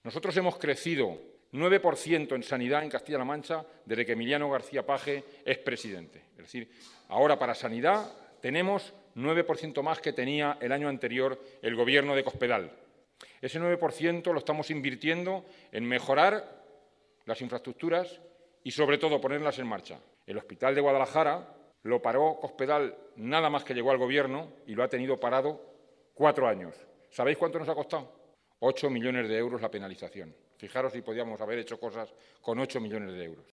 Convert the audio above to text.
Nosotros hemos crecido 9% en sanidad en Castilla-La Mancha desde que Emiliano García Paje es presidente. Es decir, ahora para sanidad tenemos 9% más que tenía el año anterior el Gobierno de Cospedal. Ese 9% lo estamos invirtiendo en mejorar las infraestructuras y, sobre todo, ponerlas en marcha. El Hospital de Guadalajara lo paró Cospedal nada más que llegó al Gobierno y lo ha tenido parado 4 años. ¿Sabéis cuánto nos ha costado? 8 millones de euros la penalización. Fijaros si podíamos haber hecho cosas con 8 millones de euros.